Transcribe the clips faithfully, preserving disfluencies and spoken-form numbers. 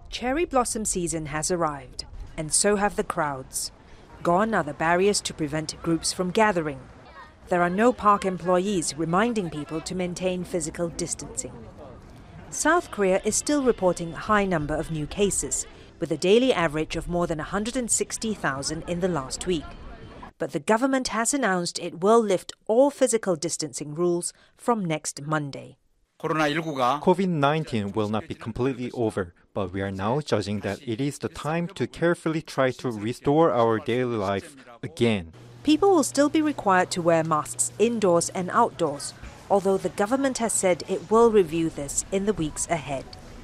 Cherry blossom season has arrived, and so have the crowds. Gone are the barriers to prevent groups from gathering. There are no park employees reminding people to maintain physical distancing. South Korea is still reporting a high number of new cases, with a daily average of more than one hundred sixty thousand in the last week. But the government has announced it will lift all physical distancing rules from next Monday. COVID nineteen will not be completely over, but we are now judging that it is the time to carefully try to restore our daily life again. People will still be required to wear masks indoors and outdoors, although the government has said it will review this in the weeks ahead.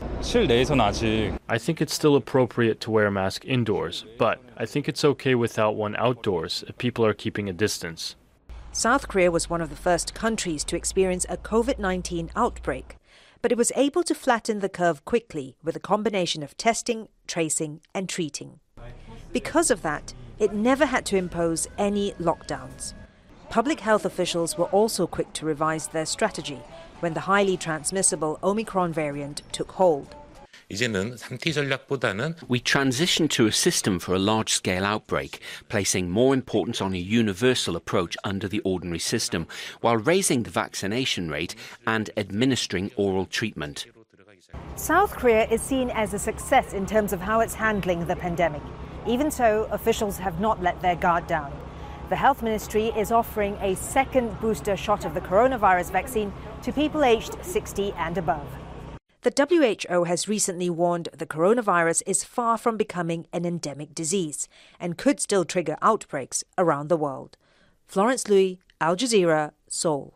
I think it's still appropriate to wear a mask indoors, but I think it's okay without one outdoors if people are keeping a distance. South Korea was one of the first countries to experience a COVID nineteen outbreak, but it was able to flatten the curve quickly with a combination of testing, tracing, and treating. Because of that, it never had to impose any lockdowns. Public health officials were also quick to revise their strategy when the highly transmissible Omicron variant took hold. We transitioned to a system for a large-scale outbreak, placing more importance on a universal approach under the ordinary system, while raising the vaccination rate and administering oral treatment. South Korea is seen as a success in terms of how it's handling the pandemic. Even so, officials have not let their guard down. The Health Ministry is offering a second booster shot of the coronavirus vaccine to people aged sixty and above. The W H O has recently warned the coronavirus is far from becoming an endemic disease and could still trigger outbreaks around the world. Florence Lui, Al Jazeera, Seoul.